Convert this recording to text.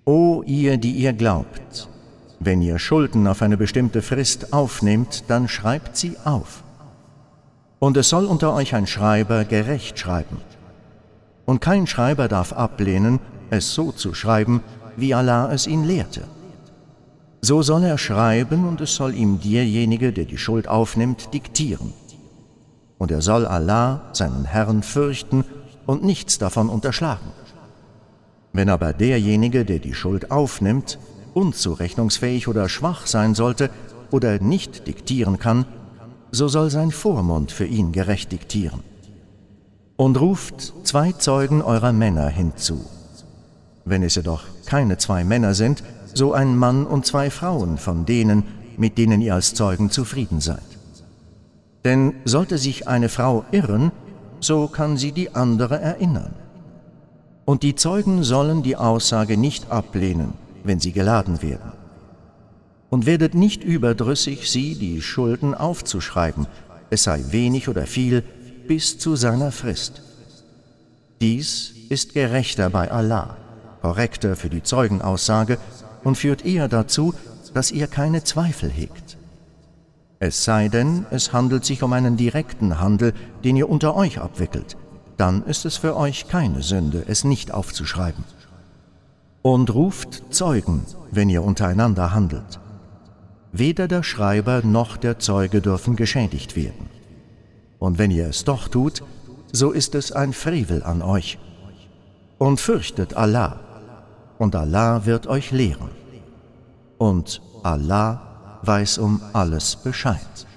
O ihr, die ihr glaubt, wenn ihr Schulden auf eine bestimmte Frist aufnehmt, dann schreibt sie auf. Und es soll unter euch ein Schreiber gerecht schreiben. Und kein Schreiber darf ablehnen, es so zu schreiben, wie Allah es ihn lehrte. So soll er schreiben, und es soll ihm derjenige, der die Schuld aufnimmt, diktieren. Und er soll Allah, seinen Herrn, fürchten und nichts davon unterschlagen. Wenn aber derjenige, der die Schuld aufnimmt, unzurechnungsfähig oder schwach sein sollte oder nicht diktieren kann, so soll sein Vormund für ihn gerecht diktieren. Und ruft 2 Zeugen eurer Männer hinzu. Wenn es jedoch keine 2 Männer sind, so ein Mann und 2 Frauen von denen, mit denen ihr als Zeugen zufrieden seid. Denn sollte sich eine Frau irren, so kann sie die andere erinnern. Und die Zeugen sollen die Aussage nicht ablehnen, wenn sie geladen werden. Und werdet nicht überdrüssig, sie die Schulden aufzuschreiben, es sei wenig oder viel, bis zu seiner Frist. Dies ist gerechter bei Allah, korrekter für die Zeugenaussage und führt eher dazu, dass ihr keine Zweifel hegt. Es sei denn, es handelt sich um einen direkten Handel, den ihr unter euch abwickelt, dann ist es für euch keine Sünde, es nicht aufzuschreiben. Und ruft Zeugen, wenn ihr untereinander handelt. Weder der Schreiber noch der Zeuge dürfen geschädigt werden. Und wenn ihr es doch tut, so ist es ein Frevel an euch. Und fürchtet Allah, und Allah wird euch lehren. Und Allah weiß um alles Bescheid.